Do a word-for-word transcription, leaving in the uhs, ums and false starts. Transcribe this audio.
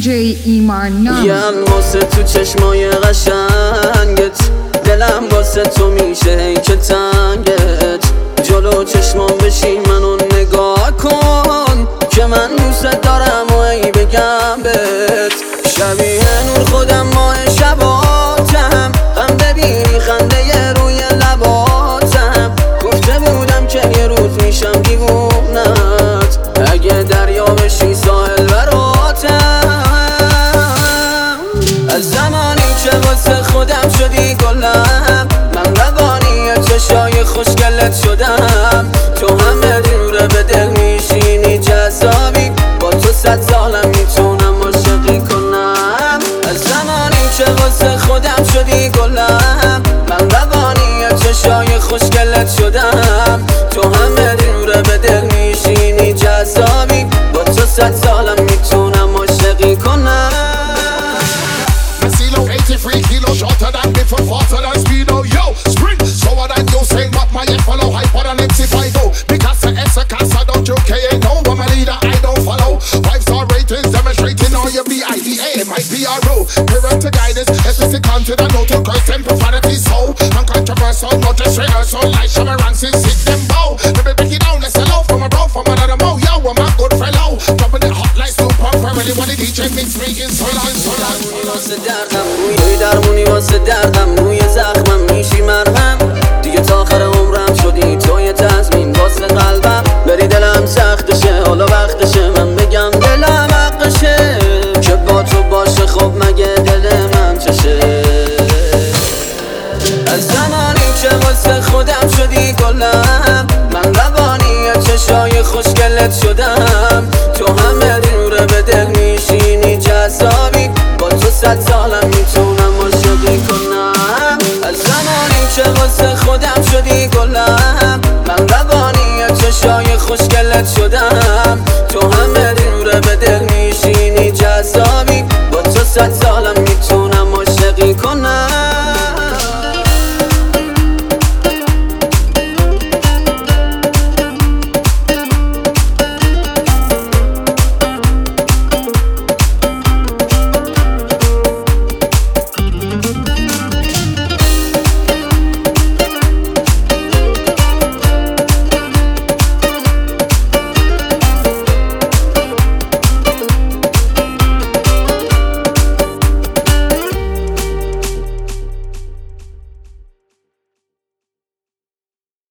ایمان نام یم واسه تو چشمای قشنگت، دلم واسه تو میشه ای که تنگت. جلو چشمام بشی منو نگاه کن که من دوست دارم و ای بگم بهت. شبیه نور خودم ماه شباتم، هم ببینی خنده روی لباتم. گفته بودم که یه روز میشم دیوونت، اگه دریا بشی ساحل براتم. از زمانی که واسه خودم شدی گلم، من روانی چشای خوشگلت شدم. تو همه دوره به دل میشینی جذابی، با تو صد سالم میتونم عاشقی کنم. از زمانی که واسه خودم شدی گلم، من روانی چشای خوشگلت شدم. تو همه دوره به دل میشینی جذابی، با تو صد سالم میتونم عاشقی کنم. eighty-three kilos shorter than before, faster than speedo. Yo, sprint slower than you saying, but my head follow hyper than M C five oh. Because the S a casa don't you care? No, I'm a leader, I don't follow. Five star ratings demonstrating all your B I D A, my P R O. Parental guidance, S S C consider no to curse and profanity. So uncontroversial, not just rehearsal. Like Shabba since six them bow. Let me break it down, let's hello from a bro, from another mo. Yo, I'm a good fellow, dropping it hot like super family. When the D J mix making so long, so long. روی درمونی واسه دردم، روی زخمم میشی مرهم. دیگه تا آخر عمرم شدی تو یه تضمین واسه قلبم. بری دلم سختشه، حالا وقتشه من بگم دلم حقشه، که با تو باشه خب مگه دل من چشه. از زمانی که واسه خودم شدی گلم، من روانی چشای خوشگلت شدم. تو همه دوره به دل میشینی جذابی، با تو صد سالم میتونم عاشقی کنم. از زمانی که واسه خودم شدی گلم، من روانی چشای خوشگلت شدم. تو همه دوره به دل میشینی جذابی، با تو صد سالم